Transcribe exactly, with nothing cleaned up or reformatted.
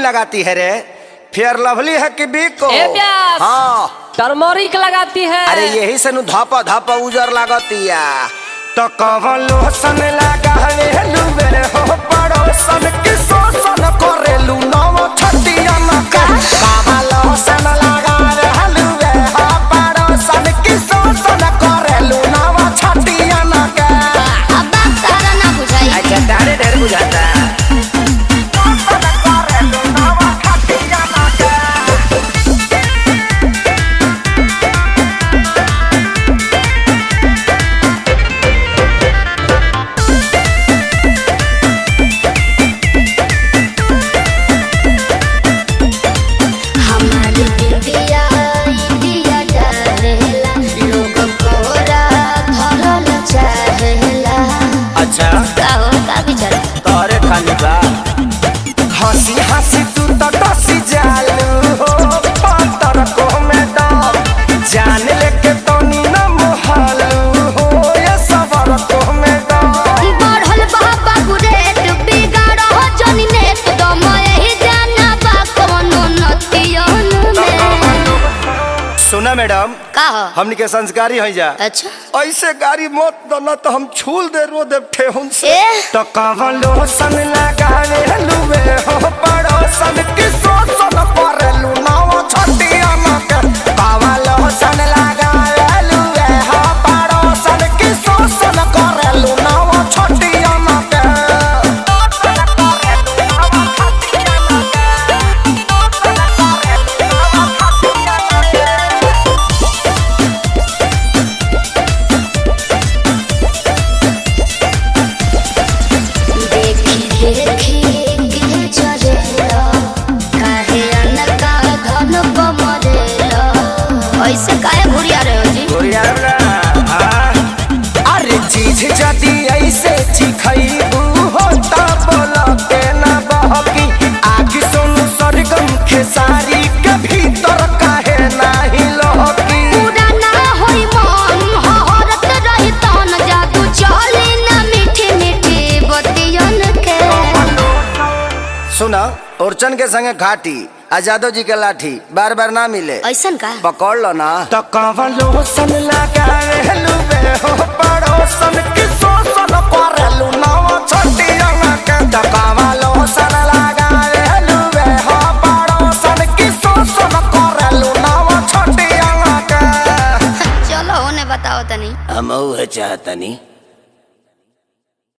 लगाती है रे? फेयर लवली है कि बिको? हाँ टर्मरिक लगाती है। अरे यही से धापा धापा उजर लागती है। तो कवन लोशन लगावेलू रे हो पड़ोसन की शोषण करेलू नव छटिया न कवन लोशन लगावेलू रे हो पड़ोसन की शोषण करेलू नव छटिया न के। अब बात तारा ना बुझाई। अच्छा तारे ढेर बुझाता है। हंसी हंसी तू तो डसी जालू हो पातर को में डाल जान लेके तो नी न मोहलू हो ये सवर को में डाल बढ़ल बाबा गुरेट बिगाड़ हो जनी ने तो मैं ही जाना बा कोनो नतियन में। सुना मैडम का हो हमनी के संस्कारी हो जा। अच्छा ऐसे गाड़ी मत दना तो हम छूल दे रो दे ठेहुन से। ए? तो कवन लोशन लगावे लुवे हो पड़ोसन की शोषण करेलू नव छटिया न के। कवन लोशन लगावे लुवे हो पड़ोसन की शोषण करेलू नव छटिया न के। ऐसे काहे घुरिया रहे हो जी? घुरिया अरे चीज जदी ऐसे चिखैबू हो ता बोलते ना बहकी आगे सोनू सरगम खेसारी के भीतर काहे नाही लहकी। पूरा ना होई मन हहरत रही तन जादू चली ना मीठी मीठी बतियन के। सुना ओरचन के संगे घाटी आजादो जी के लाठी बार बार ना मिले। ऐसन का पकड़ लो ना। तो कवन लोशन लगावेलू रे हो पड़ोसन की शोषण करेलू नव छटिया न के। तो कवन लोशन लगावेलू रे हो पड़ोसन की शोषण करेलू नव छटिया न के। चलो होने बताओ तनी। हम चाहतनी।